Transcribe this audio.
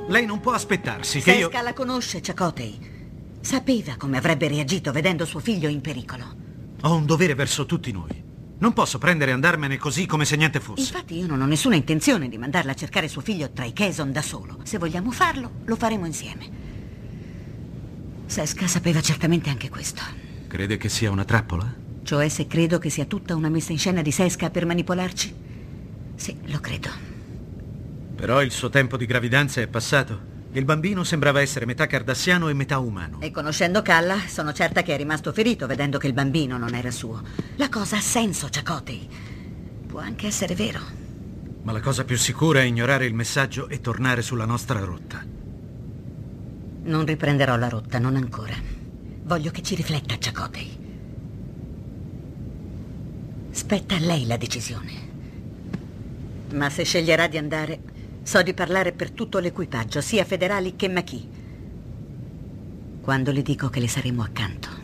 Lei non può aspettarsi che io... Seska la conosce, Chakotay. Sapeva come avrebbe reagito vedendo suo figlio in pericolo. Ho un dovere verso tutti noi. Non posso prendere e andarmene così come se niente fosse. Infatti io non ho nessuna intenzione di mandarla a cercare suo figlio tra i Quezon da solo. Se vogliamo farlo, lo faremo insieme. Seska sapeva certamente anche questo. Crede che sia una trappola? Cioè, se credo che sia tutta una messa in scena di Seska per manipolarci? Sì, lo credo. Però il suo tempo di gravidanza è passato. Il bambino sembrava essere metà cardassiano e metà umano. E conoscendo Kalla, sono certa che è rimasto ferito vedendo che il bambino non era suo. La cosa ha senso, Chakotay. Può anche essere vero. Ma la cosa più sicura è ignorare il messaggio e tornare sulla nostra rotta. Non riprenderò la rotta, non ancora. Voglio che ci rifletta, Chakotay. Spetta a lei la decisione. Ma se sceglierà di andare, so di parlare per tutto l'equipaggio, sia federali che Maquis. Quando le dico che le saremo accanto.